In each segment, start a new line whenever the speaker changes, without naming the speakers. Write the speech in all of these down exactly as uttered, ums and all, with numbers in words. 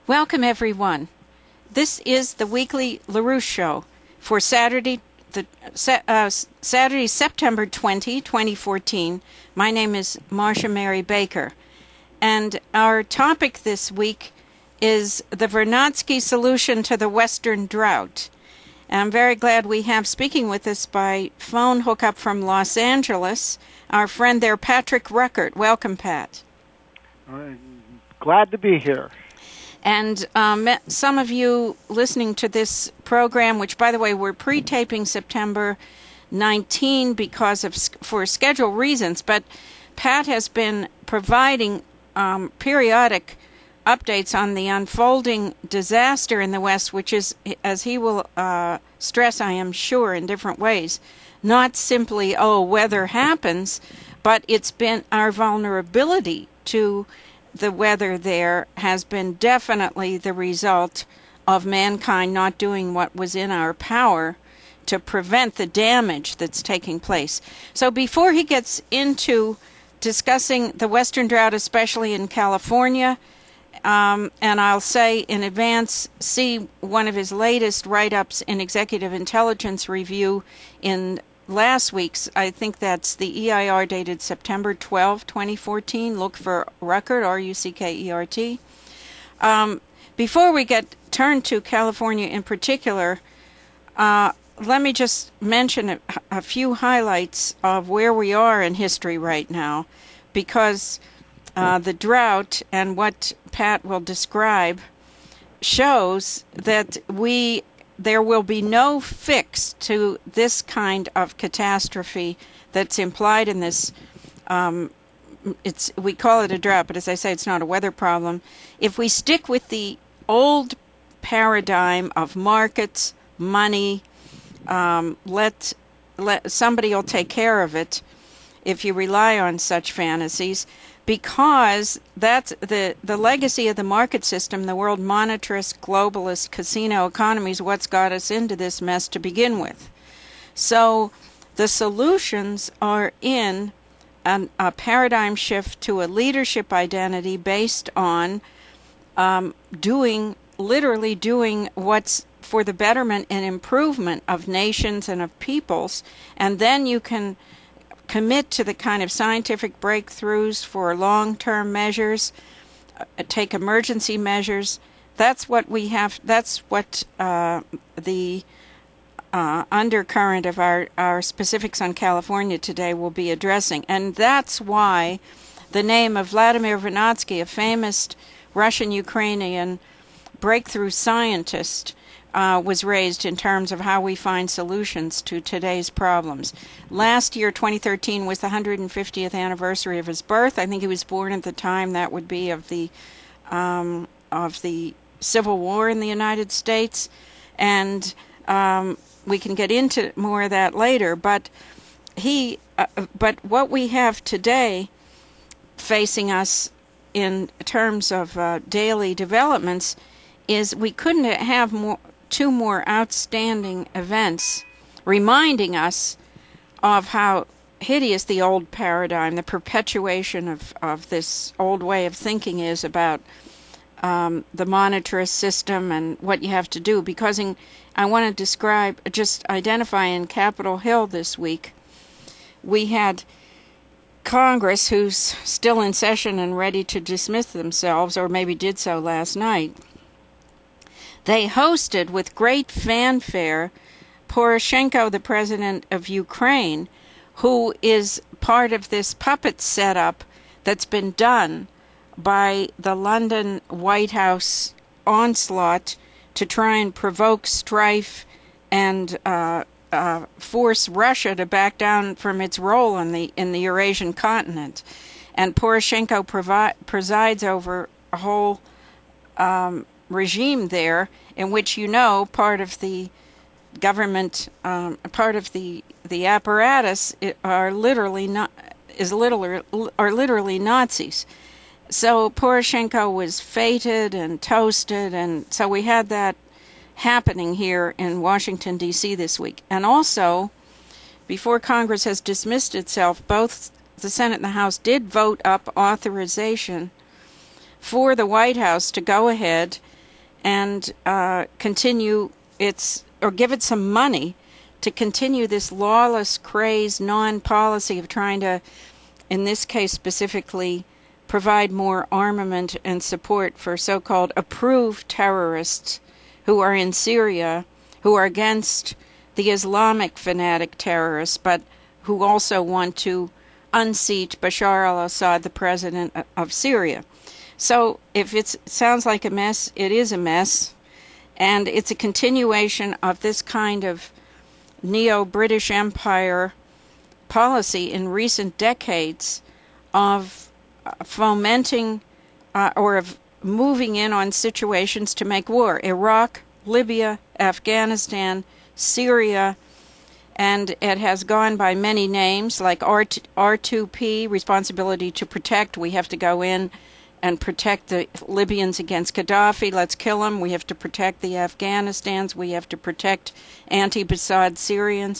Welcome, everyone. This is the weekly LaRouche Show for Saturday, the uh, Saturday, September twentieth, twenty fourteen. My name is Marcia Mary Baker, and our topic this week is the Vernadsky solution to the Western drought. And I'm very glad we have speaking with us by phone hookup from Los Angeles, our friend there, Patrick Ruckert. Welcome, Pat.
Uh, glad to be here.
And um, some of you listening to this program, which, by the way, we're pre-taping September nineteenth because of for schedule reasons, but Pat has been providing um, periodic updates on the unfolding disaster in the West, which is, as he will uh, stress, I am sure, in different ways, not simply, oh, weather happens, but it's been our vulnerability to the weather there has been definitely the result of mankind not doing what was in our power to prevent the damage that's taking place. So before he gets into discussing the Western drought, especially in California, um, and I'll say in advance, see one of his latest write-ups in Executive Intelligence Review in last week's, I think that's the E I R dated September twelfth, twenty fourteen. Look for Ruckert, R U C K E R T. Um, before we get turned to California in particular, uh, let me just mention a, a few highlights of where we are in history right now, because uh, the drought and what Pat will describe shows that we there will be no fix to this kind of catastrophe that's implied in this. Um, it's we call it a drought, but as I say, it's not a weather problem. If we stick with the old paradigm of markets, money, um, let let somebody will take care of it. If you rely on such fantasies, because that's the, the legacy of the market system, the world monetarist, globalist, casino economy is what's got us into this mess to begin with. So the solutions are in an, a paradigm shift to a leadership identity based on um, doing, literally doing what's for the betterment and improvement of nations and of peoples, and then you can commit to the kind of scientific breakthroughs for long-term measures, uh, take emergency measures. That's what we have. That's what uh, the uh, undercurrent of our, our specifics on California today will be addressing. And that's why the name of Vladimir Vernadsky, a famous Russian-Ukrainian breakthrough scientist, Uh, was raised in terms of how we find solutions to today's problems. Last year, twenty thirteen, was the one hundred fiftieth anniversary of his birth. I think he was born at the time that would be of the um, of the Civil War in the United States, and um, we can get into more of that later. But he, uh, but what we have today facing us in terms of uh, daily developments is we couldn't have more. two more outstanding events reminding us of how hideous the old paradigm, the perpetuation of, of this old way of thinking is about um, the monetarist system and what you have to do. Because in, I want to describe, just identify in Capitol Hill this week, we had Congress, who's still in session and ready to dismiss themselves, or maybe did so last night. They hosted with great fanfare Poroshenko, the president of Ukraine, who is part of this puppet setup that's been done by the London White House onslaught to try and provoke strife and uh, uh, force Russia to back down from its role in the in the Eurasian continent. And Poroshenko provi- presides over a whole Um, regime there, in which, you know, part of the government, um, part of the the apparatus are literally not is literally are literally Nazis. So Poroshenko was feted and toasted, and so we had that happening here in Washington, D C this week. And also, before Congress has dismissed itself, both the Senate and the House did vote up authorization for the White House to go ahead and uh, continue its, or give it some money to continue this lawless, crazed, non-policy of trying to, in this case specifically, provide more armament and support for so-called approved terrorists who are in Syria, who are against the Islamic fanatic terrorists, but who also want to unseat Bashar al-Assad, the president of Syria. So if it sounds like a mess, it is a mess, and it's a continuation of this kind of neo-British Empire policy in recent decades of fomenting uh, or of moving in on situations to make war. Iraq, Libya, Afghanistan, Syria, and it has gone by many names like R two P, responsibility to protect. We have to go in and protect the Libyans against Gaddafi. Let's kill them. We have to protect the Afghanistans. We have to protect anti-Assad Syrians.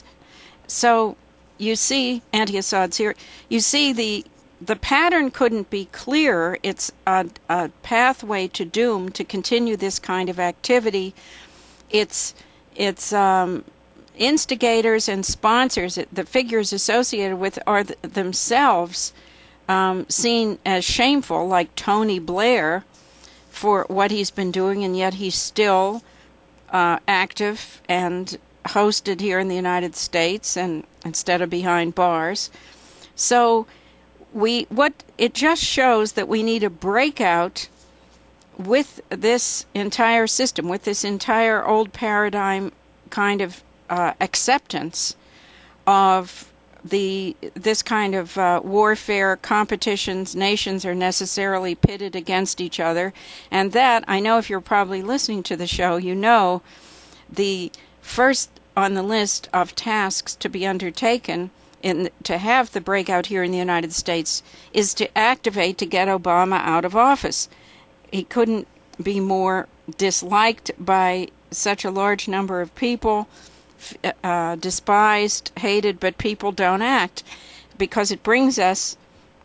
So you see, anti-Assad Syria. You see the the pattern couldn't be clearer. It's a, a pathway to doom to continue this kind of activity. It's it's um, instigators and sponsors. The figures associated with are th- themselves um, seen as shameful, like Tony Blair, for what he's been doing, and yet he's still uh, active and hosted here in the United States, and instead of behind bars. So we what it just shows that we need a breakout with this entire system, with this entire old paradigm kind of uh, acceptance of the this kind of uh, warfare, competitions. Nations are necessarily pitted against each other, and that, I know if you're probably listening to the show, you know the first on the list of tasks to be undertaken in to have the breakout here in the United States is to activate to get Obama out of office. He couldn't be more disliked by such a large number of people, uh, despised, hated, but people don't act because it brings us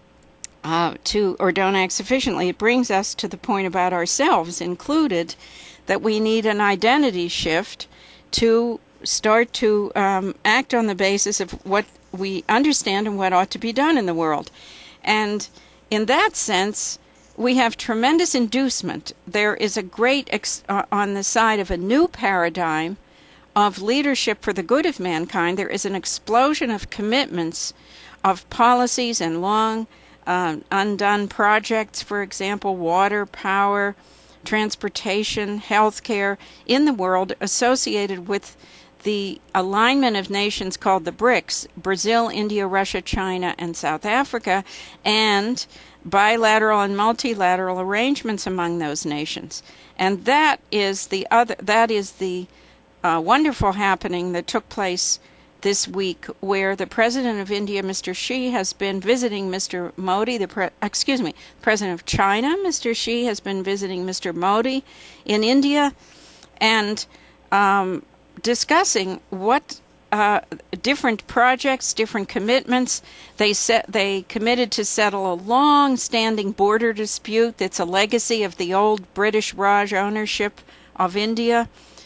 uh, to, or don't act sufficiently, it brings us to the point about ourselves included, that we need an identity shift to start to um, act on the basis of what we understand and what ought to be done in the world. And in that sense, we have tremendous inducement. There is a great, ex- uh, on the side of a new paradigm of leadership for the good of mankind, there is an explosion of commitments, of policies and long uh, undone projects, for example, water, power, transportation, healthcare in the world associated with the alignment of nations called the BRICS, Brazil, India, Russia, China, and South Africa, and bilateral and multilateral arrangements among those nations. And that is the other that is the uh, wonderful happening that took place this week, where the president of India, Mister Xi, has been visiting Mister Modi, the pre- excuse me, president of China, Mister Xi, has been visiting Mister Modi in India, and um, discussing what uh, different projects, different commitments. They set, they committed to settle a long-standing border dispute that's a legacy of the old British Raj ownership of India.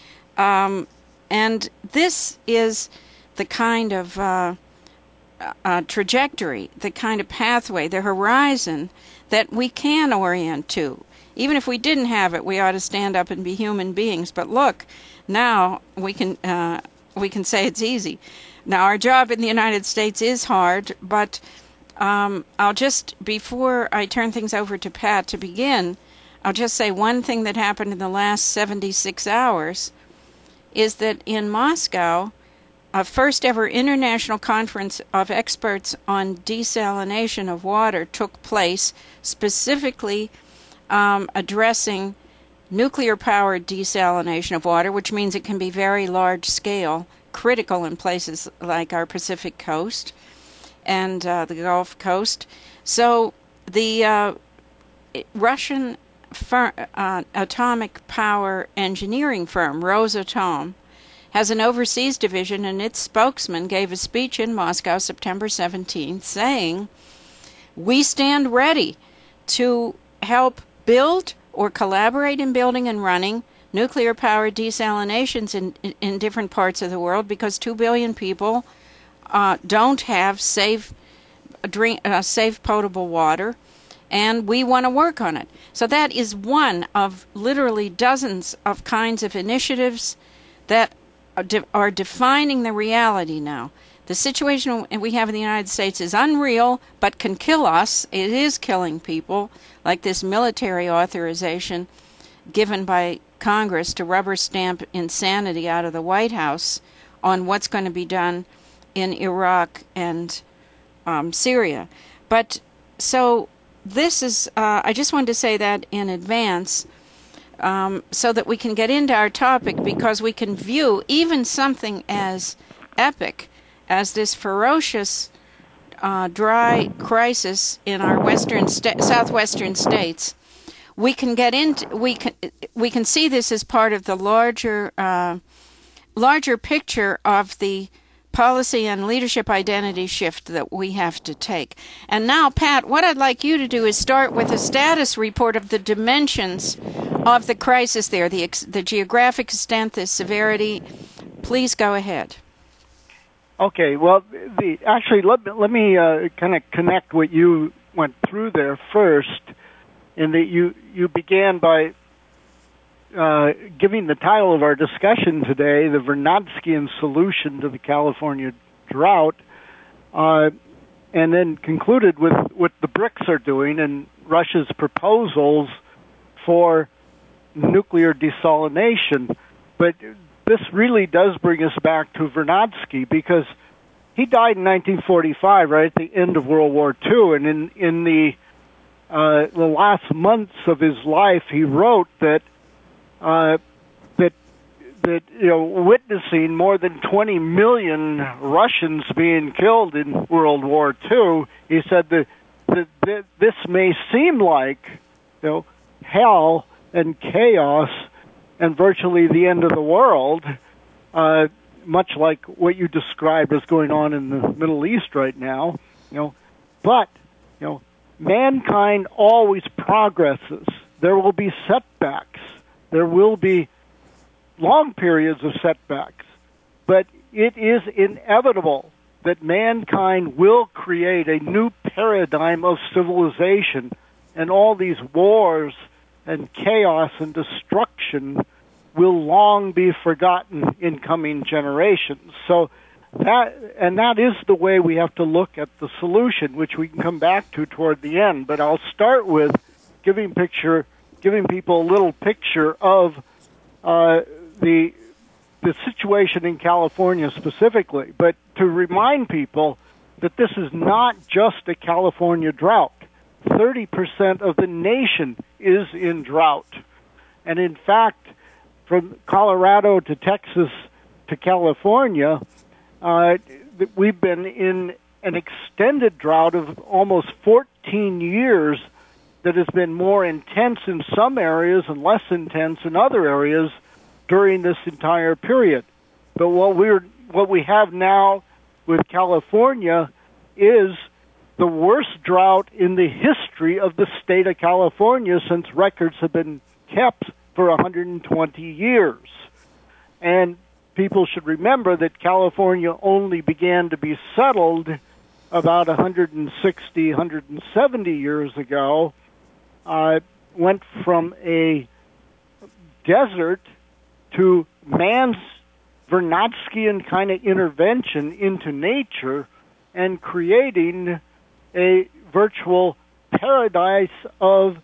Um, and this is the kind of uh, uh, trajectory, the kind of pathway, the horizon that we can orient to. Even if we didn't have it, we ought to stand up and be human beings. But look, now we can uh, we can say it's easy. Now, our job in the United States is hard, but um, I'll just, before I turn things over to Pat to begin, I'll just say one thing that happened in the last seventy-six hours is that in Moscow, a first ever international conference of experts on desalination of water took place, specifically um, addressing nuclear-powered desalination of water, which means it can be very large-scale, critical in places like our Pacific coast and uh, the Gulf Coast. So the uh, Russian fir- uh, atomic power engineering firm, Rosatom, has an overseas division, and its spokesman gave a speech in Moscow September seventeenth saying, "We stand ready to help build or collaborate in building and running nuclear power desalinations in, in, in different parts of the world because two billion people uh, don't have safe, drink, uh, safe potable water, and we want to work on it. So that is one of literally dozens of kinds of initiatives that are, de- are defining the reality now. The situation we have in the United States is unreal, but can kill us. It is killing people, like this military authorization given by Congress to rubber stamp insanity out of the White House on what's going to be done in Iraq and um, Syria. But so this is, uh, I just wanted to say that in advance um, so that we can get into our topic, because we can view even something as epic as this ferocious uh, dry crisis in our western sta- southwestern states. We can get into we can we can see this as part of the larger uh, larger picture of the policy and leadership identity shift that we have to take. And now, Pat, what I'd like you to do is start with a status report of the dimensions of the crisis there, the ex- the geographic extent, the severity. Please go ahead.
Okay, well, the actually, let me, let me uh, kind of connect what you went through there first, in that you, you began by uh, giving the title of our discussion today, the Vernadskian Solution to the California Drought, uh, and then concluded with what the BRICS are doing and Russia's proposals for nuclear desalination. But this really does bring us back to Vernadsky, because he died in nineteen forty-five, right at the end of World War Two, and in in the uh, the last months of his life, he wrote that uh, that that you know, witnessing more than twenty million Russians being killed in World War Two, he said that, that, that this may seem like, you know, hell and chaos and virtually the end of the world, uh, much like what you described as going on in the Middle East right now, you know. But, you know, mankind always progresses. There will be setbacks. There will be long periods of setbacks. But it is inevitable that mankind will create a new paradigm of civilization, and all these wars and chaos and destruction will long be forgotten in coming generations. So that, and that is the way we have to look at the solution, which we can come back to toward the end. But I'll start with giving picture, giving people a little picture of uh, the the situation in California specifically. But to remind people that this is not just a California drought. thirty percent of the nation is in drought. And in fact, from Colorado to Texas to California, uh, we've been in an extended drought of almost fourteen years that has been more intense in some areas and less intense in other areas during this entire period. But what we're what we have now with California is the worst drought in the history of the state of California since records have been kept for one hundred twenty years. And people should remember that California only began to be settled about one hundred sixty, one hundred seventy years ago. Uh, went from a desert to man's Vernadskian kind of intervention into nature and creating a virtual paradise of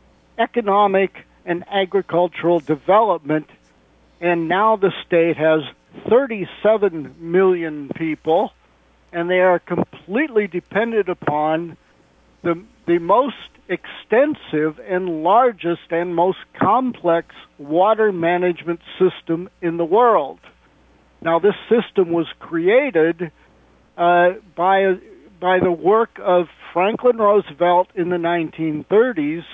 economic and agricultural development. And now the state has thirty-seven million people, and they are completely dependent upon the the most extensive and largest and most complex water management system in the world. Now, this system was created uh, by by the work of Franklin Roosevelt in the nineteen thirties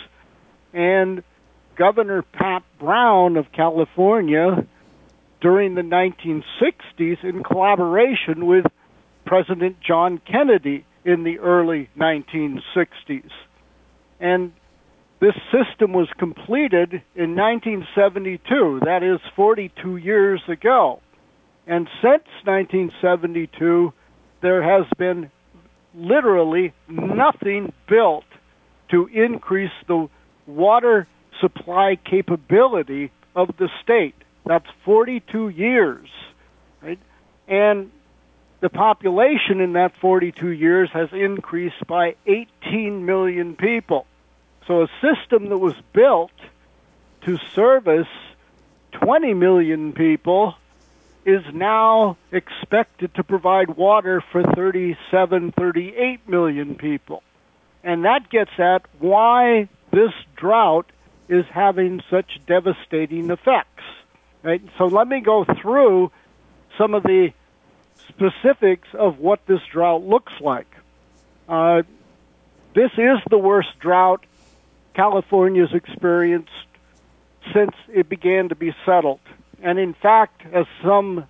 and Governor Pat Brown of California during the nineteen sixties in collaboration with President John Kennedy in the early nineteen sixties. And this system was completed in nineteen seventy-two. That is forty-two years ago. And since nineteen seventy-two, there has been literally nothing built to increase the water supply capability of the state. That's forty-two years, right? And the population in that forty-two years has increased by eighteen million people. So a system that was built to service twenty million people is now expected to provide water for thirty-seven, thirty-eight million people. And that gets at why this drought is having such devastating effects. Right? So let me go through some of the specifics of what this drought looks like. Uh, this is the worst drought California's experienced since it began to be settled. And in fact, as some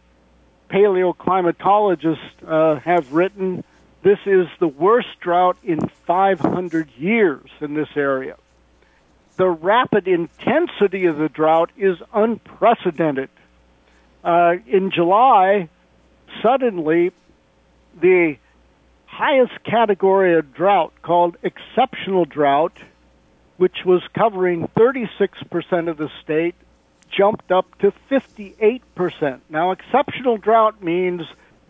paleoclimatologists uh, have written, this is the worst drought in five hundred years in this area. The rapid intensity of the drought is unprecedented. Uh, in July, suddenly, the highest category of drought, called exceptional drought, which was covering thirty-six percent of the state, jumped up to fifty-eight percent. Now, exceptional drought means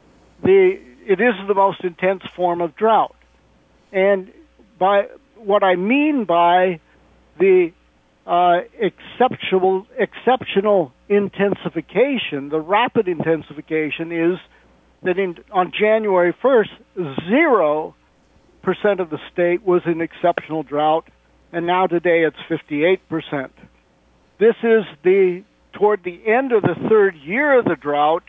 the it is the most intense form of drought. And by what I mean by the uh, exceptional exceptional intensification, the rapid intensification, is that in, on January first, zero percent of the state was in exceptional drought, and now today it's fifty-eight percent. This is the toward the end of the third year of the drought,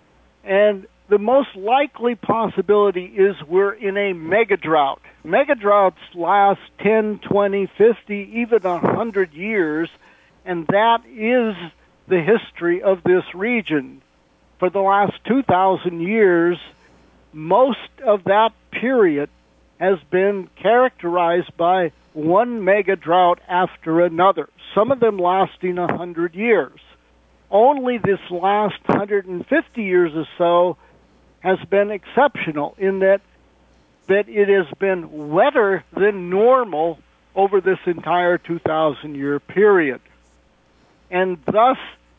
and the most likely possibility is we're in a mega drought. Mega droughts last ten, twenty, fifty, even one hundred years, and that is the history of this region. For the last two thousand years, most of that period has been characterized by one mega drought after another, some of them lasting one hundred years. Only this last one hundred fifty years or so has been exceptional in that that it has been wetter than normal over this entire two thousand year period. And thus,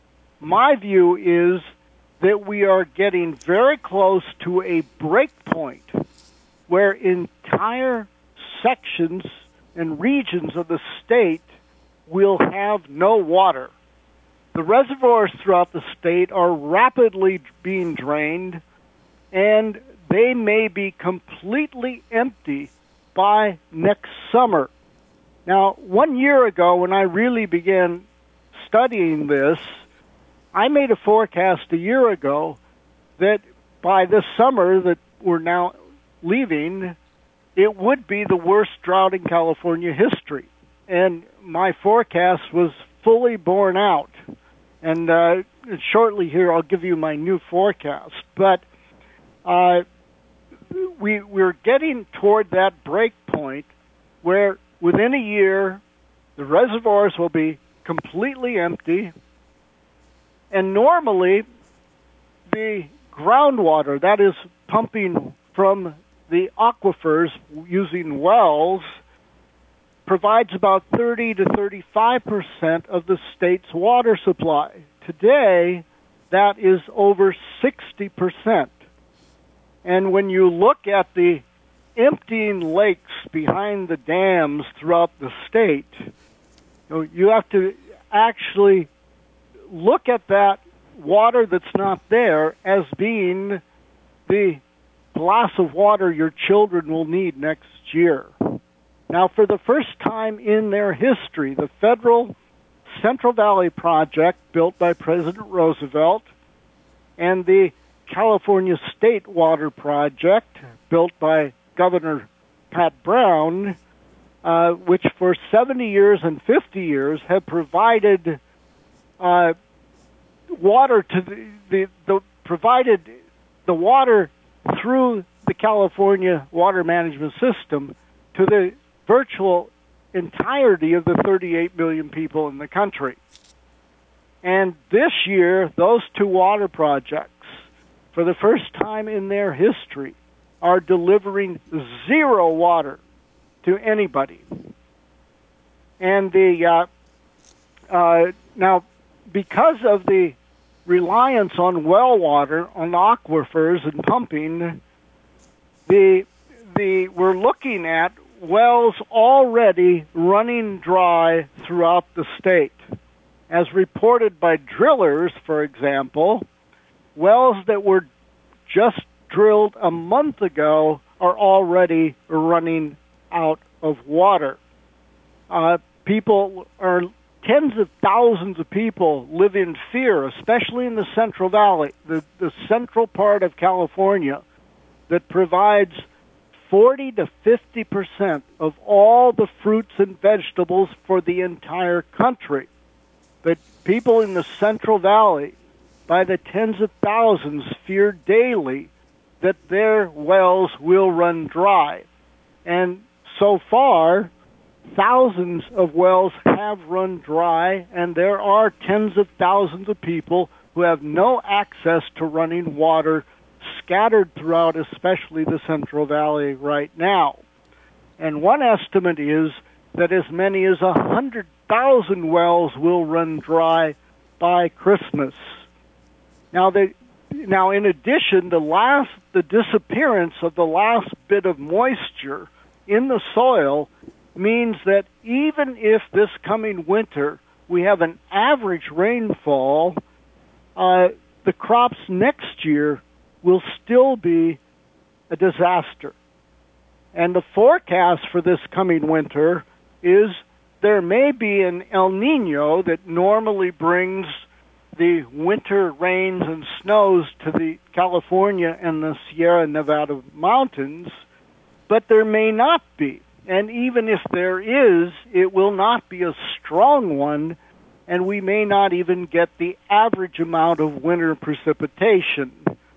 my view is that we are getting very close to a break point where entire sections and regions of the state will have no water. The reservoirs throughout the state are rapidly being drained, and they may be completely empty by next summer. Now, one year ago, when I really began studying this, I made a forecast a year ago that by this summer that we're now leaving, it would be the worst drought in California history. And my forecast was fully borne out. And uh, shortly here, I'll give you my new forecast. But uh, we, we're getting toward that break point where within a year, the reservoirs will be completely empty. And normally, the groundwater, that is pumping from the aquifers using wells, provides about thirty to thirty-five percent of the state's water supply. Today, that is over sixty percent. And when you look at the emptying lakes behind the dams throughout the state, you know, you have to actually look at that water that's not there as being the glass of water your children will need next year. Now, for the first time in their history, the federal Central Valley Project, built by President Roosevelt, and the California State Water Project, built by Governor Pat Brown, uh, which for seventy years and fifty years have provided uh, water to the, the, the provided the water through the California water management system to the virtual entirety of the thirty-eight million people in the country. And this year, those two water projects, for the first time in their history, are delivering zero water to anybody. And the uh, uh, now, because of the reliance on well water, on aquifers and pumping, the the we're looking at wells already running dry throughout the state. As reported by drillers, for example, wells that were just drilled a month ago are already running out of water. Uh, people are Tens of thousands of people live in fear, especially in the Central Valley, the, the central part of California, that provides forty to fifty percent of all the fruits and vegetables for the entire country. But people in the Central Valley, by the tens of thousands, fear daily that their wells will run dry. And so far, thousands of wells have run dry, and there are tens of thousands of people who have no access to running water scattered throughout, especially the Central Valley right now. And one estimate is that as many as one hundred thousand wells will run dry by Christmas. Now, they, now in addition, the last, the disappearance of the last bit of moisture in the soil means that even if this coming winter we have an average rainfall, uh, the crops next year will still be a disaster. And the forecast for this coming winter is there may be an El Nino that normally brings the winter rains and snows to the California and the Sierra Nevada mountains, but there may not be. And even if there is, it will not be a strong one, and we may not even get the average amount of winter precipitation.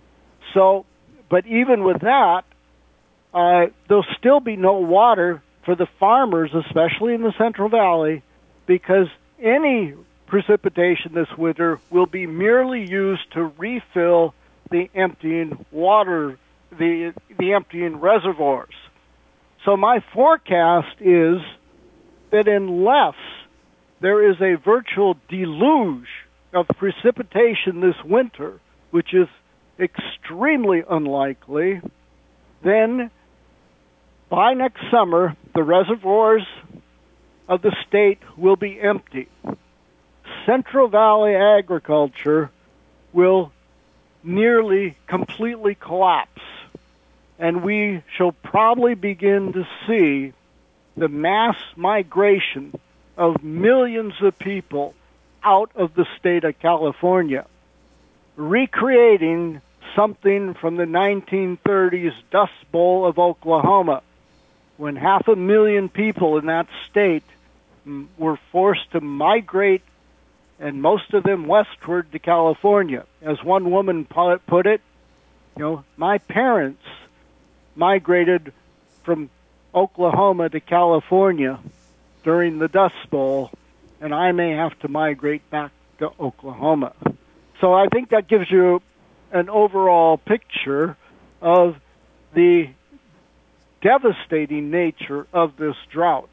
So, but even with that, uh, there'll still be no water for the farmers, especially in the Central Valley, because any precipitation this winter will be merely used to refill the emptying water, the the emptying reservoirs. So my forecast is that unless there is a virtual deluge of precipitation this winter, which is extremely unlikely, then by next summer, the reservoirs of the state will be empty. Central Valley agriculture will nearly completely collapse, and we shall probably begin to see the mass migration of millions of people out of the state of California, recreating something from the nineteen thirties Dust Bowl of Oklahoma, when half a million people in that state were forced to migrate, and most of them westward to California. As one woman put it, you know, my parents migrated from Oklahoma to California during the Dust Bowl, and I may have to migrate back to Oklahoma. So I think that gives you an overall picture of the devastating nature of this drought.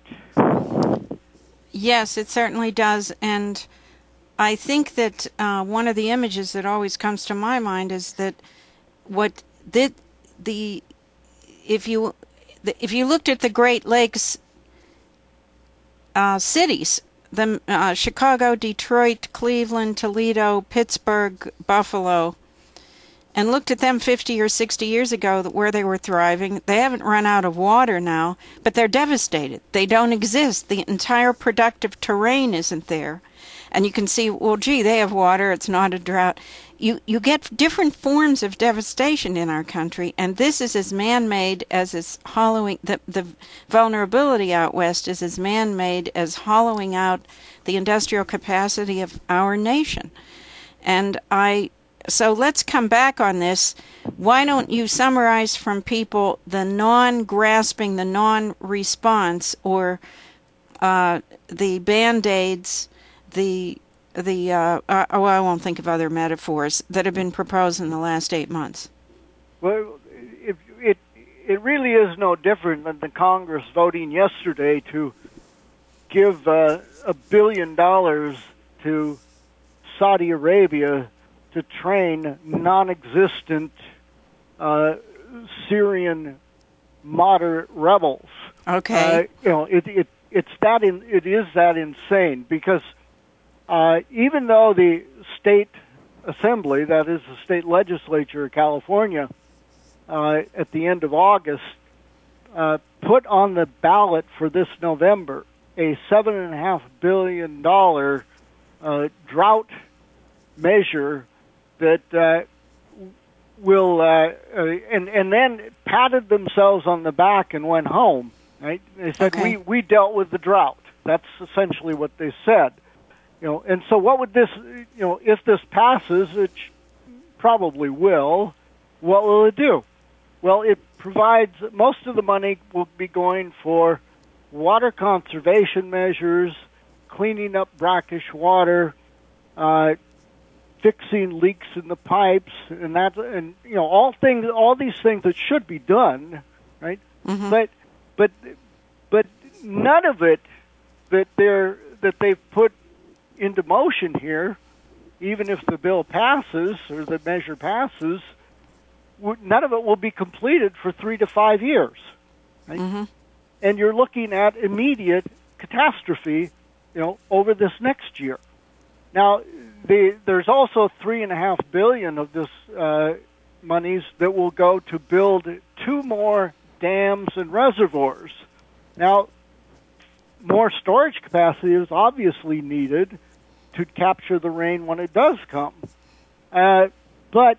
Yes, it certainly does. And I think that uh, one of the images that always comes to my mind is that what the, the if you the, if you looked at the Great Lakes uh, cities, the uh, Chicago, Detroit, Cleveland, Toledo, Pittsburgh, Buffalo, and looked at them fifty or sixty years ago where they were thriving, they haven't run out of water now, but they're devastated. They don't exist. The entire productive terrain isn't there. And you can see, well, gee, they have water. It's not a drought. You you get different forms of devastation in our country, and this is as man-made as is hollowing, the, the vulnerability out west is as man-made as hollowing out the industrial capacity of our nation. And I... So let's come back on this. Why don't you summarize from people the non-grasping, the non-response, or uh, the Band-Aids, the the uh, uh, oh, I won't think of other metaphors that have been proposed in the last eight months.
Well, it it it really is no different than the Congress voting yesterday to give uh, a billion dollars to Saudi Arabia to train non-existent uh, Syrian moderate rebels.
Okay.
Uh, you know, it it it's that in, it is that insane because uh, even though the state assembly, that is the state legislature of California, uh, at the end of August, uh, put on the ballot for this November a seven and a half billion dollar uh, drought measure that uh, will uh, uh, and and then patted themselves on the back and went home. Right? They said
Okay.
we we dealt with the drought. That's essentially what they said. You know, and so what would this? You know, if this passes, which probably will, what will it do? Well, it provides most of the money will be going for water conservation measures, cleaning up brackish water, uh, fixing leaks in the pipes, and that, and you know, all things, all these things that should be done, right?
Mm-hmm.
But, but, but none of it that they're that they've put into motion here, even if the bill passes or the measure passes, none of it will be completed for three to five years. Right?
Mm-hmm.
And you're looking at immediate catastrophe, you know, over this next year. Now, the, there's also three and a half billion of this uh, monies that will go to build two more dams and reservoirs. Now, more storage capacity is obviously needed to capture the rain when it does come. Uh, but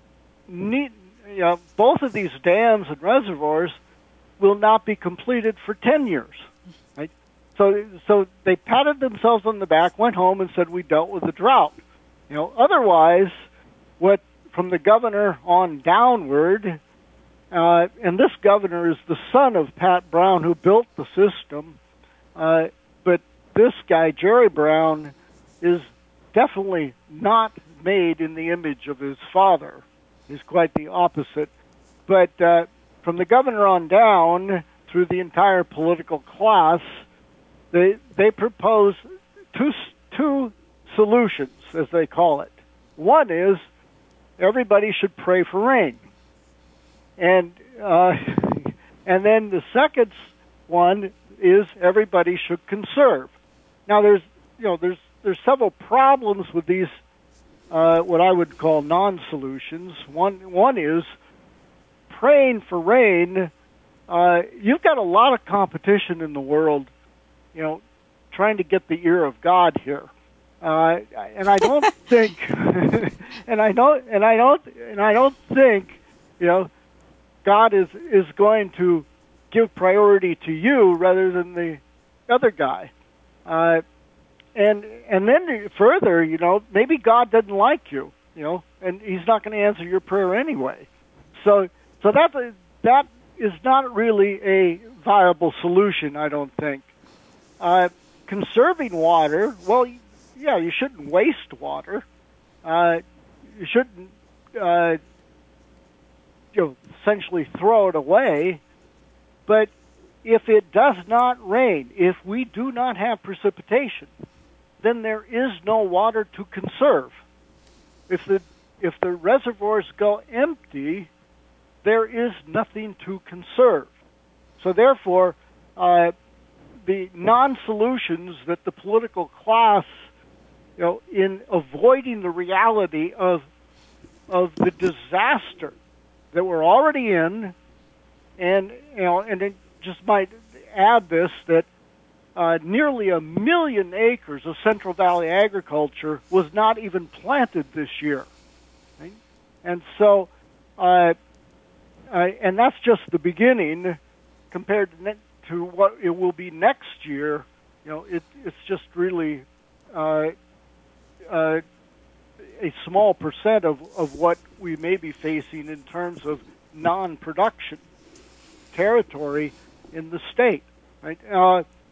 need, you know, both of these dams and reservoirs will not be completed for ten years. Right? So, so they patted themselves on the back, went home, and said we dealt with the drought. You know, otherwise, what from the governor on downward, uh, and this governor is the son of Pat Brown, who built the system. Uh, but this guy, Jerry Brown, is definitely not made in the image of his father. He's quite the opposite. But uh, from the governor on down, through the entire political class, they they propose two two solutions, as they call it. One is everybody should pray for rain, and uh, and then the second one is everybody should conserve. Now, there's you know there's there's several problems with these uh, what I would call non-solutions. One one is praying for rain. Uh, you've got a lot of competition in the world, you know, trying to get the ear of God here. Uh, and I don't think, and I don't, and I don't, and I don't think, you know, God is is going to give priority to you rather than the other guy. Uh, and and then further, you know, maybe God doesn't like you, you know, and He's not going to answer your prayer anyway. So so that that is not really a viable solution, I don't think. Uh, conserving water, well, yeah, you shouldn't waste water. Uh, you shouldn't, uh, you know, essentially throw it away. But if it does not rain, if we do not have precipitation, then there is no water to conserve. If the if the reservoirs go empty, there is nothing to conserve. So therefore, uh, the non-solutions that the political class, you know, in avoiding the reality of of the disaster that we're already in, and you know, and it just might add this that uh, nearly a million acres of Central Valley agriculture was not even planted this year, right? And so. Uh, Uh, and that's just the beginning compared to, ne- to what it will be next year. You know, it, it's just really uh, uh, a small percent of, of what we may be facing in terms of non-production territory in the state. Right? Uh,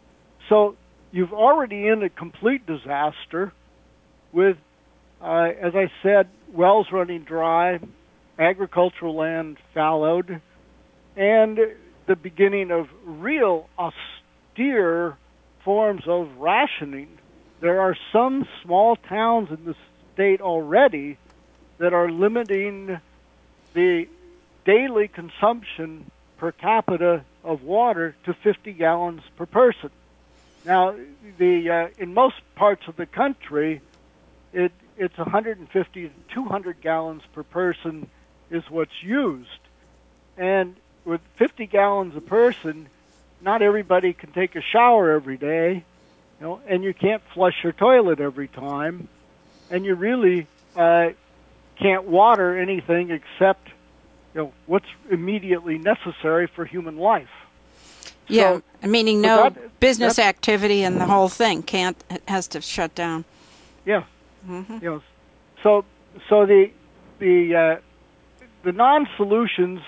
so you've already in a complete disaster with, uh, as I said, wells running dry, agricultural land fallowed, and the beginning of real austere forms of rationing. There are some small towns in the state already that are limiting the daily consumption per capita of water to fifty gallons per person. Now, the uh, in most parts of the country, it it's one hundred fifty to two hundred gallons per person is what's used. And with fifty gallons a person, not everybody can take a shower every day, you know, and you can't flush your toilet every time, and you really uh, can't water anything except, you know, what's immediately necessary for human life.
Yeah,
so,
meaning
so
no
that,
business activity and the whole thing can't has to shut down.
Yeah.
Mm-hmm.
You know, so so the the uh, the non-solutions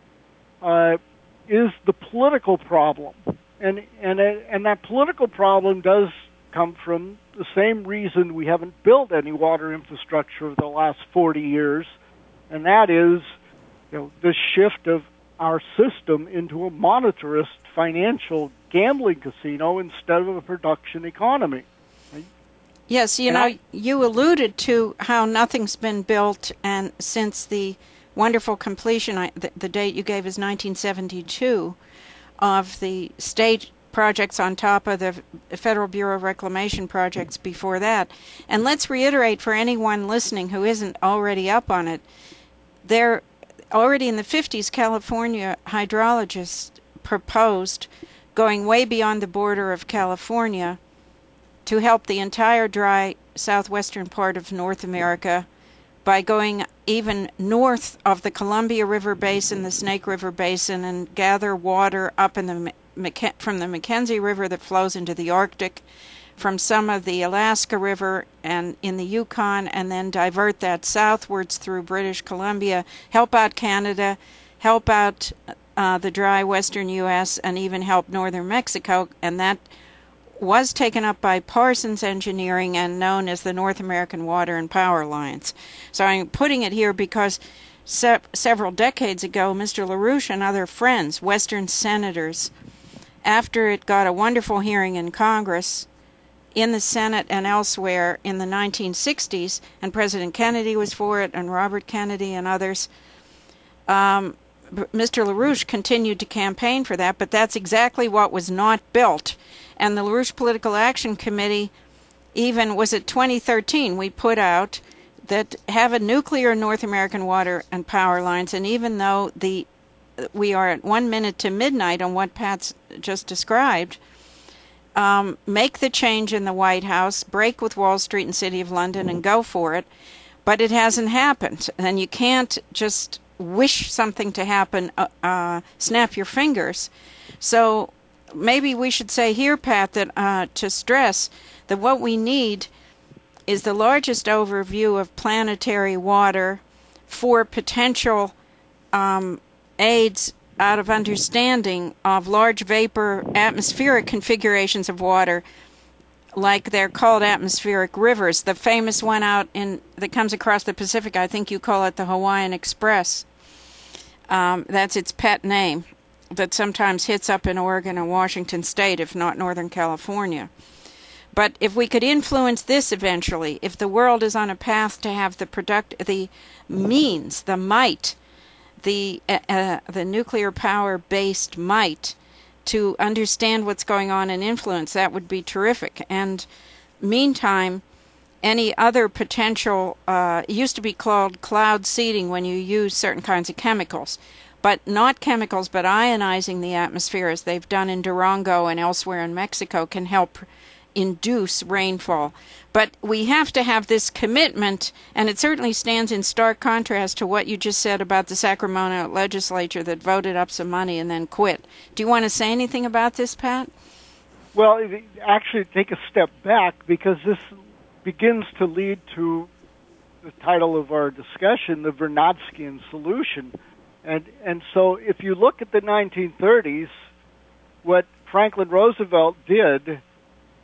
uh, is the political problem, and and and that political problem does come from the same reason we haven't built any water infrastructure over the last forty years, and that is, you know, the shift of our system into a monetarist financial gambling casino instead of a production economy.
Yes, you
and
know,
I,
you alluded to how nothing's been built, and since the wonderful completion, I, the, the date you gave is nineteen seventy-two, of the state projects on top of the Federal Bureau of Reclamation projects before that. And let's reiterate for anyone listening who isn't already up on it, there already in the fifties, California hydrologists proposed going way beyond the border of California to help the entire dry southwestern part of North America by going even north of the Columbia River Basin, the Snake River Basin, and gather water up in the from the Mackenzie River that flows into the Arctic, from some of the Alaska River and in the Yukon, and then divert that southwards through British Columbia, help out Canada, help out uh, the dry western U S, and even help northern Mexico. And that was taken up by Parsons Engineering and known as the North American Water and Power Alliance. So I'm putting it here because se- several decades ago, Mister LaRouche and other friends, Western senators, after it got a wonderful hearing in Congress, in the Senate and elsewhere in the nineteen sixties, and President Kennedy was for it, and Robert Kennedy and others, um, Mister LaRouche continued to campaign for that, but that's exactly what was not built. And the LaRouche Political Action Committee, even was it twenty thirteen, we put out that have a nuclear North American water and power lines, and even though the we are at one minute to midnight on what Pat's just described, um, make the change in the White House, break with Wall Street and City of London and go for it, but it hasn't happened. And you can't just wish something to happen, uh, uh, snap your fingers. So maybe we should say here, Pat, that uh, to stress that what we need is the largest overview of planetary water for potential um, aids out of understanding of large vapor atmospheric configurations of water, like they're called atmospheric rivers. The famous one out in that comes across the Pacific, I think you call it the Hawaiian Express. Um, that's its pet name, that sometimes hits up in Oregon and Washington State, if not Northern California. But if we could influence this eventually, if the world is on a path to have the product, the means, the might, the uh, uh, the nuclear power-based might to understand what's going on and influence, that would be terrific. And meantime, any other potential, uh, it used to be called cloud seeding when you use certain kinds of chemicals, but not chemicals, but ionizing the atmosphere, as they've done in Durango and elsewhere in Mexico, can help induce rainfall. But we have to have this commitment, and it certainly stands in stark contrast to what you just said about the Sacramento legislature that voted up some money and then quit. Do you want to say anything about this, Pat?
Well, actually take a step back, because this begins to lead to the title of our discussion, the Vernadskian solution. And and so if you look at the nineteen thirties, what Franklin Roosevelt did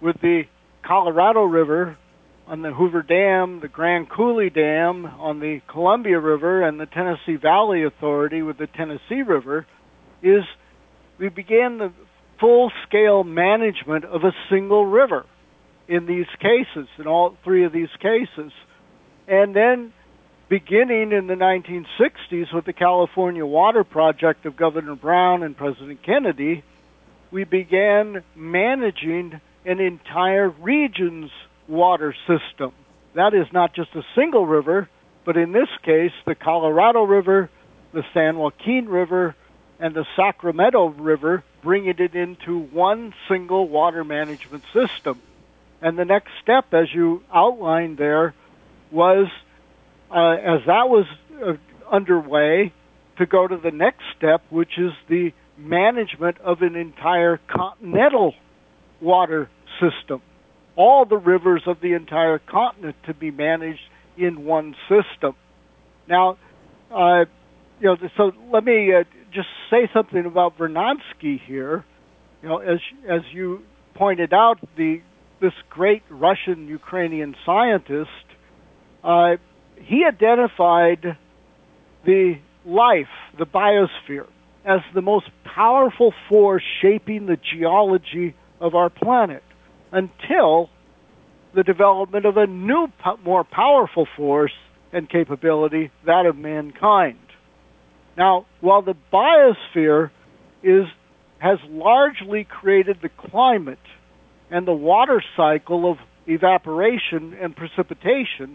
with the Colorado River on the Hoover Dam, the Grand Coulee Dam on the Columbia River, and the Tennessee Valley Authority with the Tennessee River, is we began the full-scale management of a single river in these cases, in all three of these cases. And then beginning in the nineteen sixties with the California Water Project of Governor Brown and President Kennedy, we began managing an entire region's water system. That is not just a single river, but in this case, the Colorado River, the San Joaquin River, and the Sacramento River, bringing it into one single water management system. And the next step, as you outlined there, was, uh, as that was uh, underway, to go to the next step, which is the management of an entire continental water system. All the rivers of the entire continent to be managed in one system. Now, uh, you know, so let me uh, just say something about Vernadsky here. You know, as as you pointed out, the this great Russian-Ukrainian scientist, uh, he identified the life, the biosphere, as the most powerful force shaping the geology of our planet, until the development of a new, more powerful force and capability, that of mankind. Now, while the biosphere is has largely created the climate and the water cycle of evaporation and precipitation,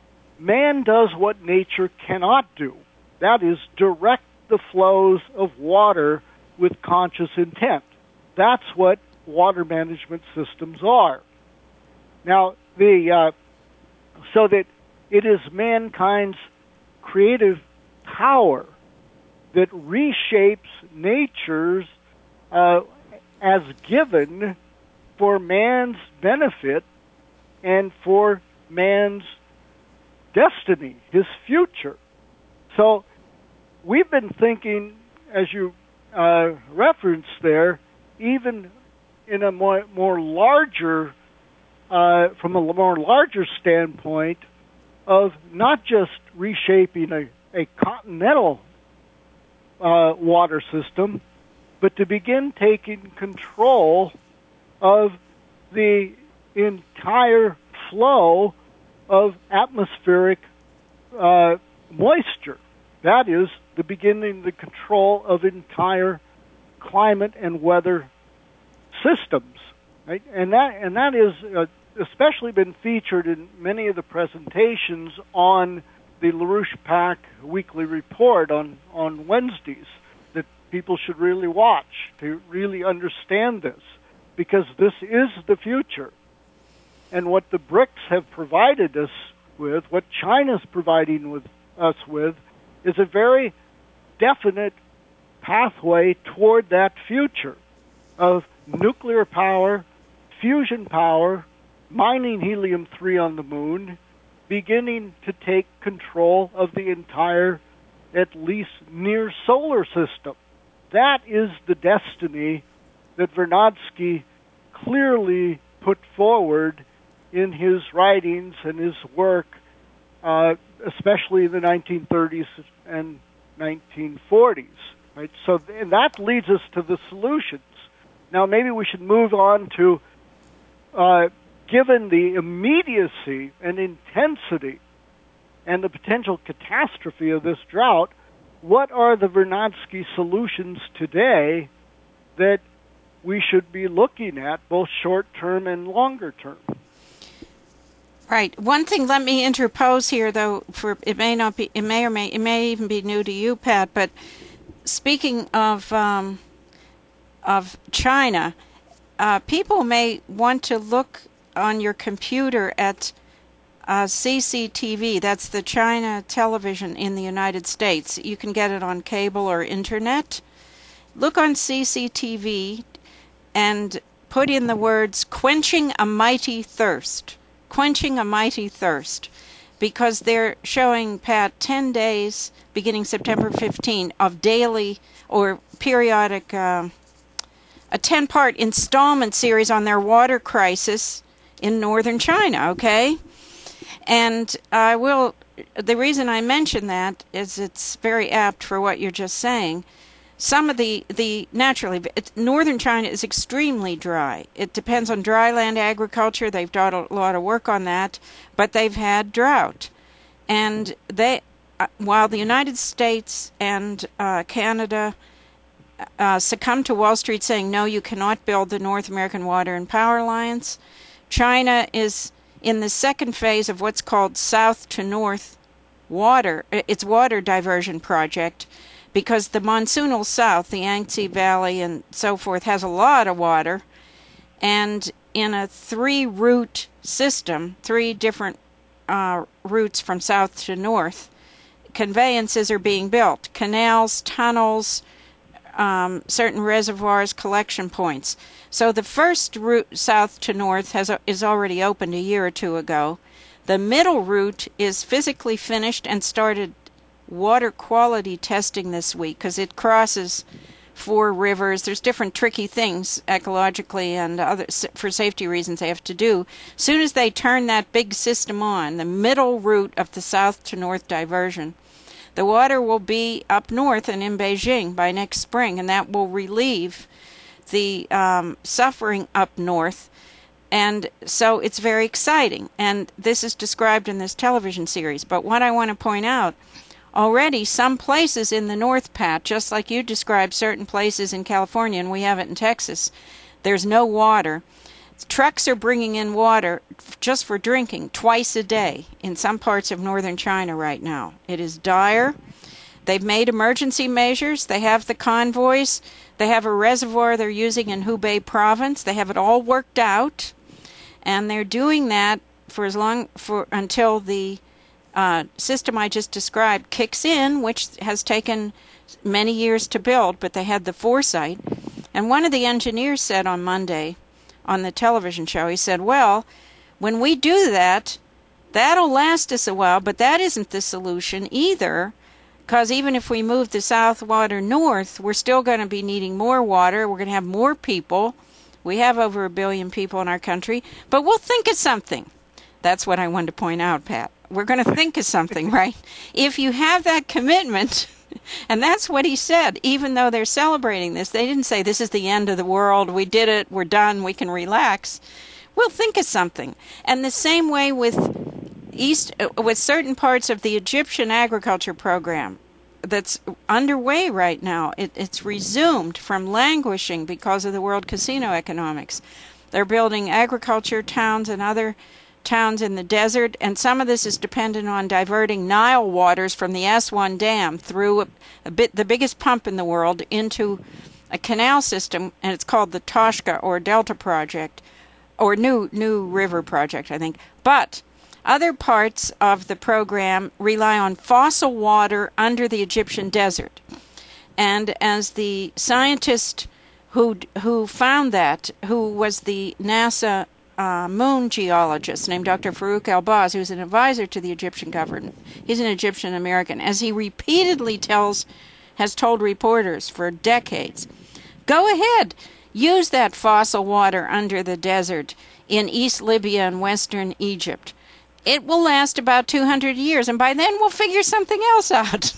man does what nature cannot do. That is, direct the flows of water with conscious intent. That's what water management systems are. Now, the uh, so that it is mankind's creative power that reshapes nature's uh, as given for man's benefit and for man's destiny, his future. So we've been thinking, as you uh, referenced there, even in a more, more larger, uh, from a more larger standpoint of not just reshaping a, a continental uh, water system, but to begin taking control of the entire flow of atmospheric uh, moisture. That is the beginning, the control of entire climate and weather systems, right? And that and that is uh, especially been featured in many of the presentations on the LaRouche PAC weekly report on, on Wednesdays that people should really watch to really understand this, because this is the future. And what the BRICS have provided us with, what China's providing with us with, is a very definite pathway toward that future of nuclear power, fusion power, mining helium three on the moon, beginning to take control of the entire, at least near solar system. That is the destiny that Vernadsky clearly put forward in his writings and his work, uh, especially in the nineteen thirties and nineteen forties. Right? So, and that leads us to the solutions. Now, maybe we should move on to, uh, given the immediacy and intensity and the potential catastrophe of this drought, what are the Vernadsky solutions today that we should be looking at, both short-term and longer-term?
Right. One thing, let me interpose here, though, for it may not be, it may or may, it may even be new to you, Pat. But speaking of um, of China, uh, people may want to look on your computer at uh, C C T V. That's the China television in the United States. You can get it on cable or internet. Look on C C T V and put in the words "quenching a mighty thirst." Quenching a mighty thirst, because they're showing, Pat, ten days beginning September fifteenth of daily or periodic uh, a ten-part installment series on their water crisis in northern China, okay? And I will, the reason I mention that is it's very apt for what you're just saying. Some of the, the naturally, it's, northern China is extremely dry. It depends on dryland agriculture. They've done a lot of work on that, but they've had drought. And they, uh, while the United States and uh, Canada uh, succumbed to Wall Street saying, no, you cannot build the North American Water and Power Alliance, China is in the second phase of what's called South to North water, its water diversion project, because the monsoonal south, the Yangtze Valley and so forth, has a lot of water, and in a three-route system, three different uh, routes from south to north, conveyances are being built, canals, tunnels, um, certain reservoirs, collection points. So the first route south to north has is already opened a year or two ago. The middle route is physically finished and started water quality testing this week because it crosses four rivers. There's different tricky things ecologically and other for safety reasons they have to do. As soon as they turn that big system on, the middle route of the south to north diversion, the water will be up north and in Beijing by next spring, and that will relieve the um, suffering up north. And so it's very exciting. And this is described in this television series. But what I want to point out, already some places in the North, Pat, just like you described certain places in California, and we have it in Texas, there's no water. Trucks are bringing in water just for drinking twice a day in some parts of northern China right now. It is dire. They've made emergency measures. They have the convoys. They have a reservoir they're using in Hubei province. They have it all worked out. And they're doing that for as long for until the uh, system I just described kicks in, which has taken many years to build, but they had the foresight. And one of the engineers said on Monday on the television show, he said, well, when we do that, that'll last us a while, but that isn't the solution either, because even if we move the south water north, we're still going to be needing more water. We're going to have more people. We have over a billion people in our country, but we'll think of something. That's what I wanted to point out, Pat. We're going to think of something, right? If you have that commitment, and that's what he said, even though they're celebrating this, they didn't say this is the end of the world, we did it, we're done, we can relax. We'll think of something. And the same way with East, with certain parts of the Egyptian agriculture program that's underway right now. It, it's resumed from languishing because of the world casino economics. They're building agriculture towns and other towns in the desert, and some of this is dependent on diverting Nile waters from the Aswan Dam through a, a bit the biggest pump in the world into a canal system, and it's called the Toshka or Delta Project, or New New River Project, I think. But other parts of the program rely on fossil water under the Egyptian desert. And as the scientist who who found that, who was the NASA uh, moon geologist named Doctor Farouk El-Baz, who's an advisor to the Egyptian government, he's an Egyptian American, as he repeatedly tells, has told reporters for decades, go ahead, use that fossil water under the desert in East Libya and Western Egypt. It will last about two hundred years, and by then we'll figure something else out.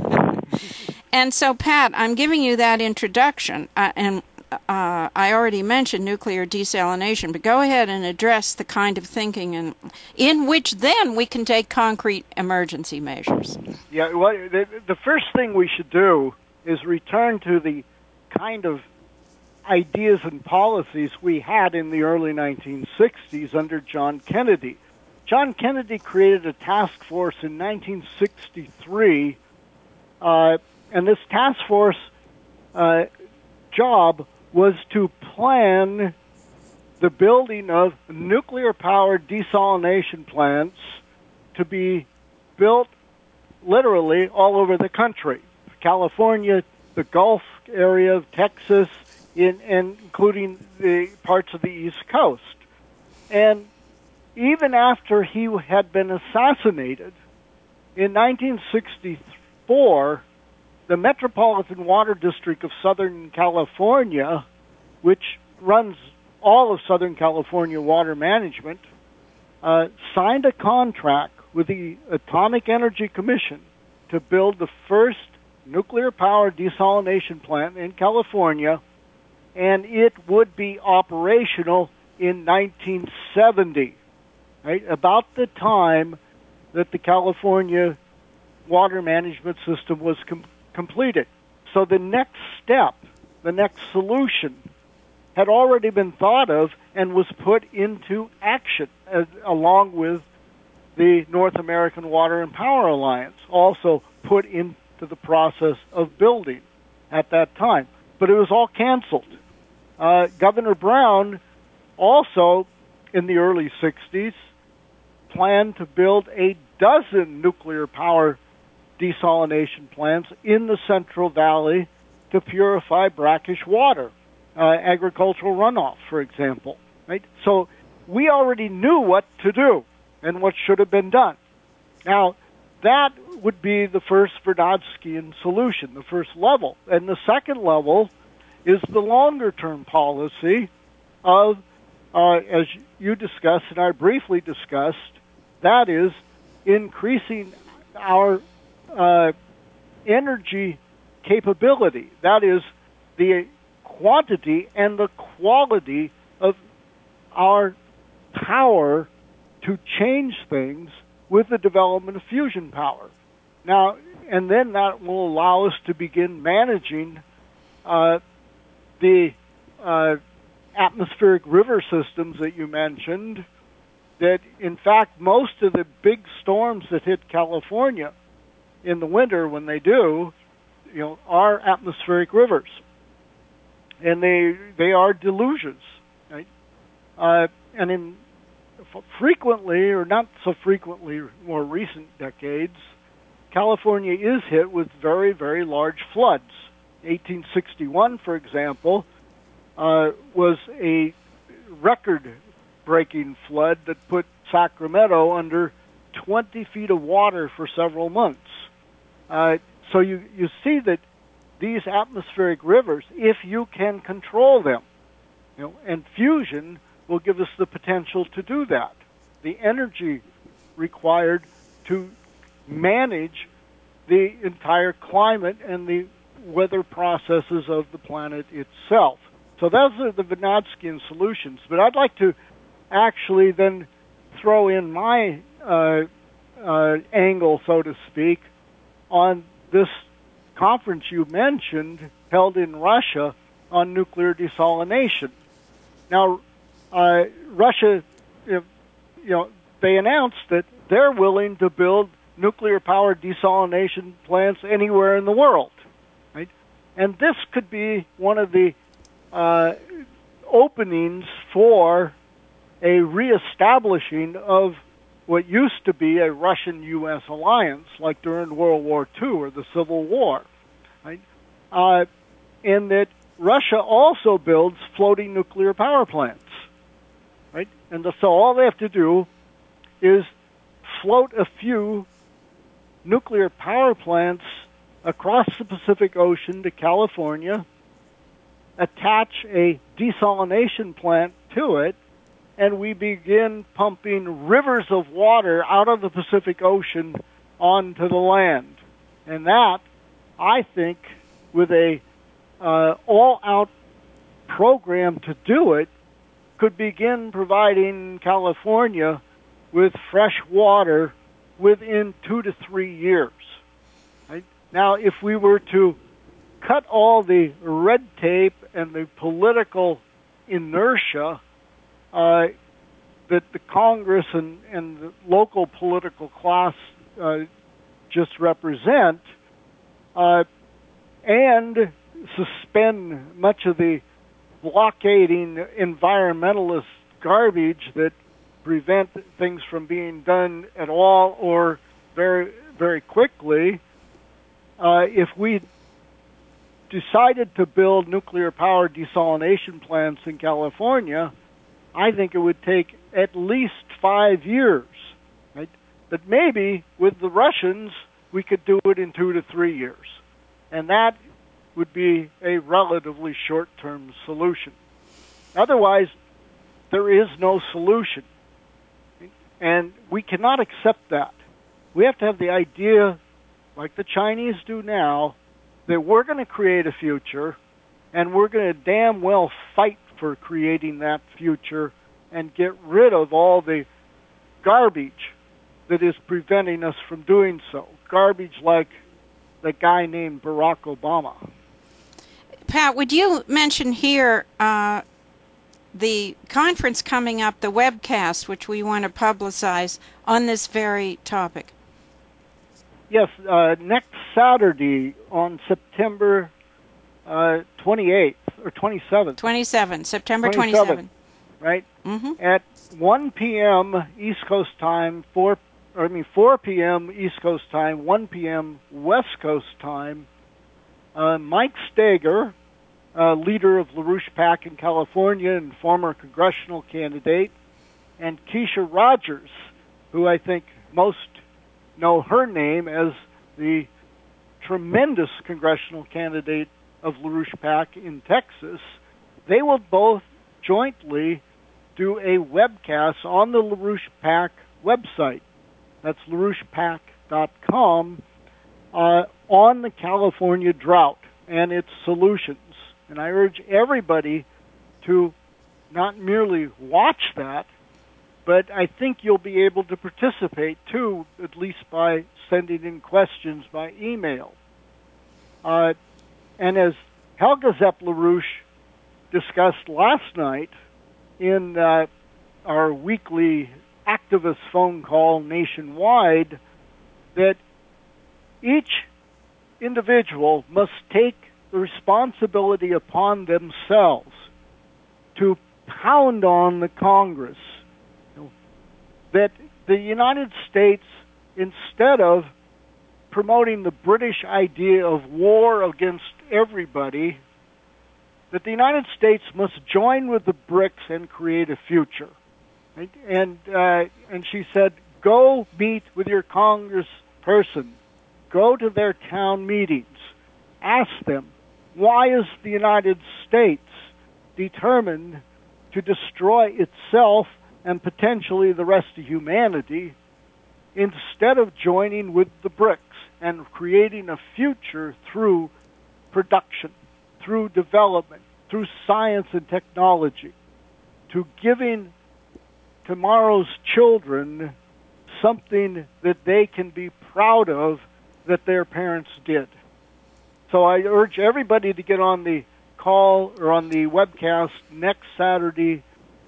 And so, Pat, I'm giving you that introduction, uh, and uh, I already mentioned nuclear desalination, but go ahead and address the kind of thinking and in which then we can take concrete emergency measures.
Yeah, well, the, the first thing we should do is return to the kind of ideas and policies we had in the early nineteen sixties under John Kennedy. John Kennedy created a task force in nineteen sixty-three, uh, and this task force uh, job was to plan the building of nuclear-powered desalination plants to be built literally all over the country. California, the Gulf area of Texas, in, and including the parts of the East Coast. And even after he had been assassinated, in nineteen sixty-four, the Metropolitan Water District of Southern California which runs all of Southern California water management, uh, signed a contract with the Atomic Energy Commission to build the first nuclear power desalination plant in California, and it would be operational in nineteen seventy, right? About the time that the California water management system was com- completed. So the next step, the next solution, had already been thought of and was put into action, as, along with the North American Water and Power Alliance, also put into the process of building at that time. But it was all canceled. Uh, Governor Brown also, in the early sixties, planned to build a dozen nuclear power desalination plants in the Central Valley to purify brackish water, uh, agricultural runoff, for example. Right? So we already knew what to do and what should have been done. Now, that would be the first Vernadsky's solution, the first level. And the second level is the longer-term policy of, uh, as you discussed and I briefly discussed, that is increasing our uh, energy capability. That is the quantity and the quality of our power to change things with the development of fusion power. Now, and then that will allow us to begin managing uh, the uh, atmospheric river systems that you mentioned, that in fact most of the big storms that hit California in the winter, when they do, you know, are atmospheric rivers. And they they are deluges, right? Uh, and in frequently, or not so frequently, more recent decades, California is hit with very, very large floods. eighteen sixty-one, for example, uh, was a record-breaking flood that put Sacramento under twenty feet of water for several months. Uh, so you, you see that these atmospheric rivers, if you can control them, you know, and fusion will give us the potential to do that. The energy required to manage the entire climate and the weather processes of the planet itself. So those are the Vernadsky's solutions. But I'd like to actually then throw in my uh, uh, angle, so to speak, on this conference you mentioned held in Russia on nuclear desalination. Now, uh, Russia, you know, they announced that they're willing to build nuclear-powered desalination plants anywhere in the world, right? And this could be one of the uh, openings for a reestablishing of what used to be a Russian-U S alliance, like during World War Two or the Civil War, right? Uh, and that Russia also builds floating nuclear power plants, right? And the, so all they have to do is float a few nuclear power plants across the Pacific Ocean to California, attach a desalination plant to it, and we begin pumping rivers of water out of the Pacific Ocean onto the land. And that, I think, with a uh, all-out program to do it, could begin providing California with fresh water within two to three years. Right? Now, if we were to cut all the red tape and the political inertia uh, that the Congress and, and the local political class uh, just represent, uh, and suspend much of the blockading environmentalist garbage that prevent things from being done at all or very, very quickly, uh, if we decided to build nuclear power desalination plants in California, I think it would take at least five years, right? But maybe with the Russians, we could do it in two to three years. And that would be a relatively short-term solution. Otherwise, there is no solution. And we cannot accept that. We have to have the idea, like the Chinese do now, that we're going to create a future, and we're going to damn well fight for creating that future and get rid of all the garbage that is preventing us from doing so. Garbage like the guy named Barack Obama.
Pat, would you mention here uh, the conference coming up, the webcast, which we want to publicize on this very topic?
Yes, uh, next Saturday on September uh, twenty-eighth or twenty-seventh.
twenty-seventh, September twenty-seventh.
Right?
Mm-hmm.
At one p.m. East Coast time, four, or I mean four p.m. East Coast time, one p.m. West Coast time, uh, Mike Steger, uh, leader of LaRouche PAC in California and former congressional candidate, and Keisha Rogers, who I think most know her name as the tremendous congressional candidate of LaRouche PAC in Texas. They will both jointly do a webcast on the LaRouche PAC website. That's LaRouche Pac dot com uh, on the California drought and its solutions. And I urge everybody to not merely watch that, but I think you'll be able to participate, too, at least by sending in questions by email. Uh, and as Helga Zepp LaRouche discussed last night in uh, our weekly activist phone call nationwide, that each individual must take the responsibility upon themselves to pound on the Congress that the United States, instead of promoting the British idea of war against everybody, that the United States must join with the BRICS and create a future. Right? And uh, and she said, go meet with your congressperson. Go to their town meetings. Ask them, why is the United States determined to destroy itself and potentially the rest of humanity, instead of joining with the BRICS and creating a future through production, through development, through science and technology, to giving tomorrow's children something that they can be proud of that their parents did. So I urge everybody to get on the call or on the webcast next Saturday,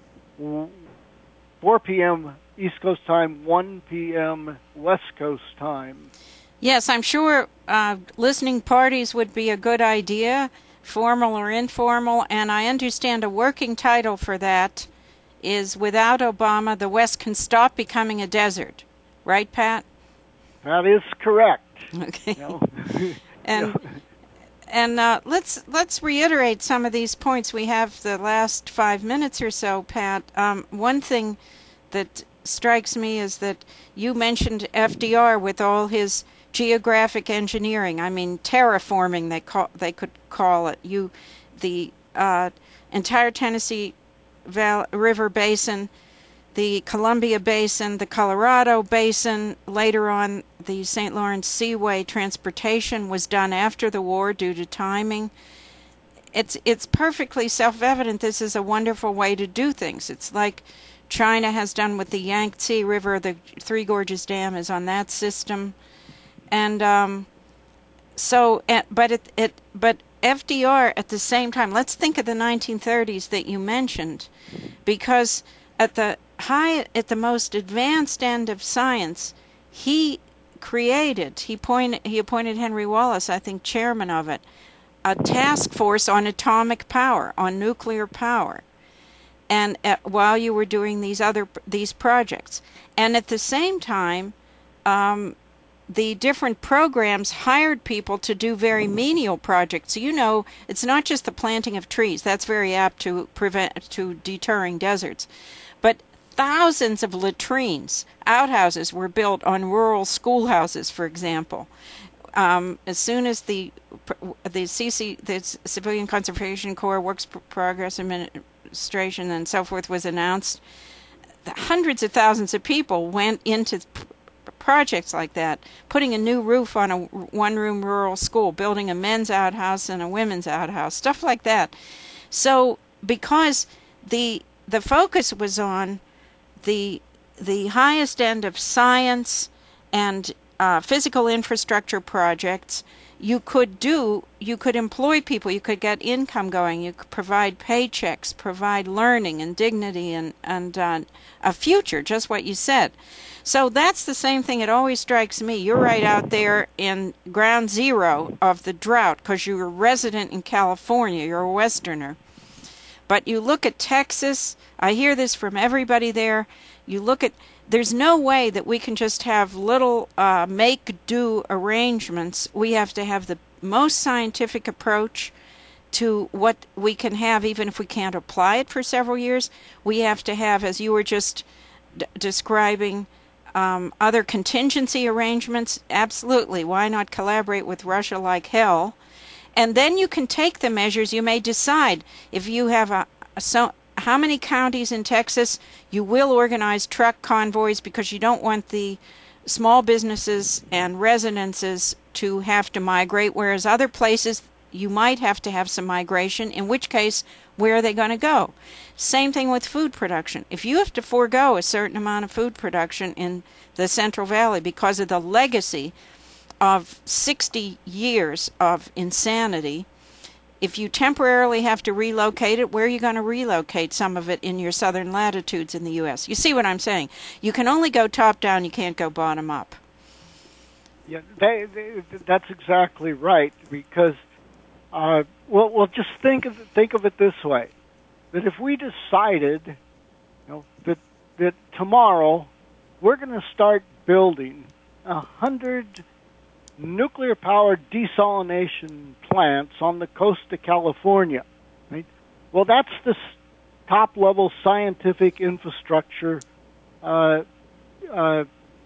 four p.m. East Coast time, one p.m. West Coast time.
Yes, I'm sure uh, listening parties would be a good idea, formal or informal, and I understand a working title for that is Without Obama, the West Can Stop Becoming a Desert. Right, Pat?
That is correct.
Okay.
You know?
and and uh, let's let's reiterate some of these points. We have the last five minutes or so, Pat. Um, one thing that strikes me is that you mentioned F D R with all his geographic engineering. I mean, terraforming. They call they could call it. You, the uh, entire Tennessee Val- River Basin, the Columbia Basin, the Colorado Basin. Later on, the Saint Lawrence Seaway transportation was done after the war due to timing. It's it's perfectly self-evident this is a wonderful way to do things. It's like China has done with the Yangtze River. The Three Gorges Dam is on that system. And um, so, but it, it, but F D R at the same time, let's think of the nineteen thirties that you mentioned, because at the high, at the most advanced end of science, he created, he point, he appointed Henry Wallace, I think, chairman of it, a task force on atomic power, on nuclear power, and at, while you were doing these other these projects, and at the same time, um, the different programs hired people to do very menial projects. You know, it's not just the planting of trees. That's very apt to prevent to deterring deserts, but thousands of latrines, outhouses were built on rural schoolhouses, for example. Um, as soon as the the C C, the Civilian Conservation Corps Works Progress Admin, administration and so forth was announced, hundreds of thousands of people went into projects like that, putting a new roof on a one-room rural school, building a men's outhouse and a women's outhouse, stuff like that. So because the the focus was on the the highest end of science and uh, physical infrastructure projects, you could do, you could employ people, you could get income going, you could provide paychecks, provide learning and dignity and, and uh, a future, just what you said. So that's the same thing. It always strikes me. You're right out there in ground zero of the drought because you're a resident in California. You're a Westerner. But you look at Texas, I hear this from everybody there, you look at, there's no way that we can just have little uh, make-do arrangements. We have to have the most scientific approach to what we can have, even if we can't apply it for several years. We have to have, as you were just d- describing, um, other contingency arrangements. Absolutely. Why not collaborate with Russia like hell? And then you can take the measures. You may decide if you have a, a so how many counties in Texas you will organize truck convoys because you don't want the small businesses and residences to have to migrate, whereas other places you might have to have some migration, in which case, where are they going to go? Same thing with food production. If you have to forego a certain amount of food production in the Central Valley because of the legacy of sixty years of insanity, if you temporarily have to relocate it, where are you going to relocate some of it in your southern latitudes in the U S? You see what I'm saying? You can only go top down, you can't go bottom up.
Yeah, they, they, that's exactly right, because uh, well, well, just think of think of it this way: that if we decided, you know, that that tomorrow we're going to start building a hundred nuclear-powered desalination plants on the coast of California, right? Well, that's the top-level scientific infrastructure uh, uh,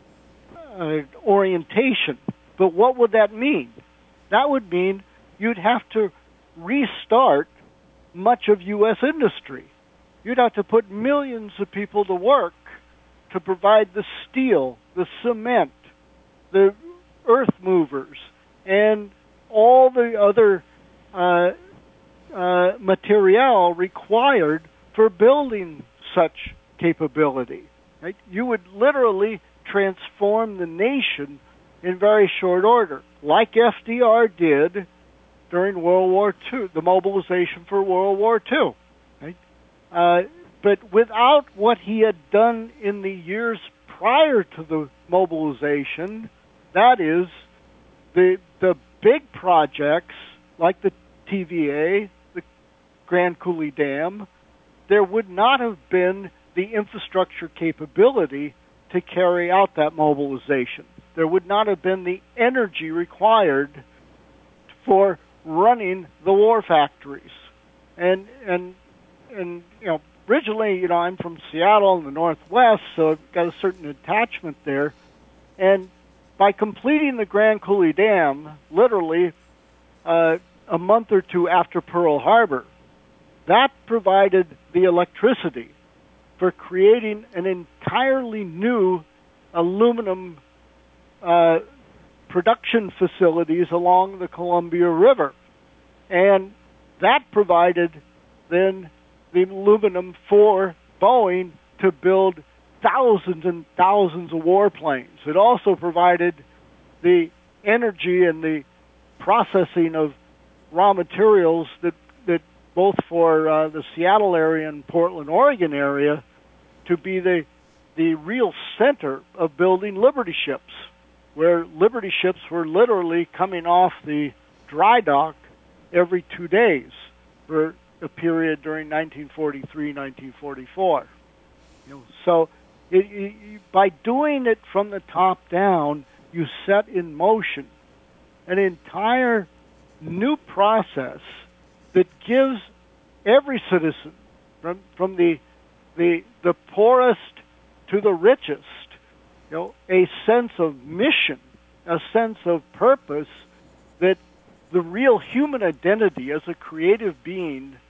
uh, orientation. But what would that mean? That would mean you'd have to restart much of U S industry. You'd have to put millions of people to work to provide the steel, the cement, the earth movers, and all the other uh, uh, material required for building such capability. Right? You would literally transform the nation in very short order, like F D R did during World War Two, the mobilization for World War Two. Right? Uh, but without what he had done in the years prior to the mobilization, that is, the the big projects like the T V A, the Grand Coulee Dam, there would not have been the infrastructure capability to carry out that mobilization. There would not have been the energy required for running the war factories. And and and you know, originally, you know, I'm from Seattle in the Northwest, so I've got a certain attachment there. And by completing the Grand Coulee Dam, literally uh, a month or two after Pearl Harbor, that provided the electricity for creating an entirely new aluminum uh, production facilities along the Columbia River. And that provided then the aluminum for Boeing to build thousands and thousands of warplanes. It also provided the energy and the processing of raw materials that, that both for uh, the Seattle area and Portland, Oregon area, to be the the real center of building Liberty ships, where Liberty ships were literally coming off the dry dock every two days for a period during nineteen forty-three, nineteen forty-four. You know, so It, it, by doing it from the top down, you set in motion an entire new process that gives every citizen, from from the the the poorest to the richest, you know, a sense of mission, a sense of purpose, that the real human identity as a creative being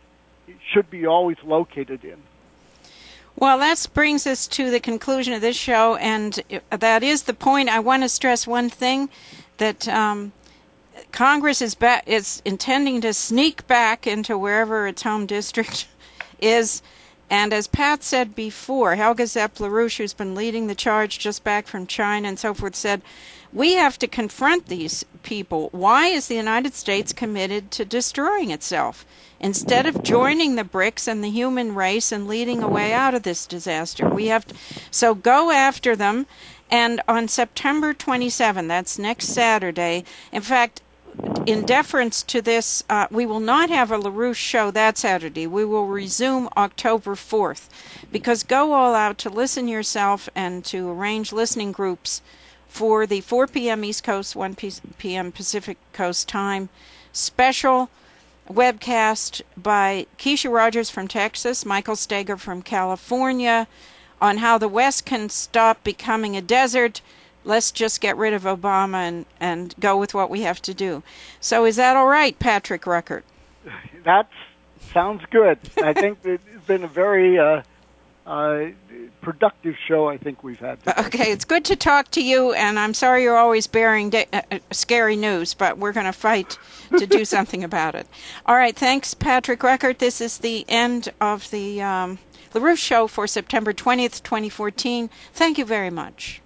should be always located in.
Well, that brings us to the conclusion of this show, and that is the point. I want to stress one thing, that um, Congress is, ba- is intending to sneak back into wherever its home district is. And as Pat said before, Helga Zepp-LaRouche, who's been leading the charge just back from China and so forth, said, we have to confront these people. Why is the United States committed to destroying itself instead of joining the BRICS and the human race and leading a way out of this disaster? We have to, so go after them. And on September twenty-seventh, that's next Saturday, in fact, in deference to this, uh, we will not have a LaRouche show that Saturday. We will resume October fourth, because go all out to listen yourself and to arrange listening groups for the four p.m. East Coast, one p.m. Pacific Coast time special webcast by Keisha Rogers from Texas, Michael Steger from California, on how the West can stop becoming a desert. Let's just get rid of Obama and, and go with what we have to do. So is that all right, Patrick Ruckert?
That sounds good. I think it's been a very uh, uh, productive show I think we've had today.
Okay, it's good to talk to you, and I'm sorry you're always bearing da- uh, scary news, but we're going to fight to do something about it. All right, thanks, Patrick Ruckert. This is the end of the um, LaRouche Show for September twentieth, twenty fourteen. Thank you very much.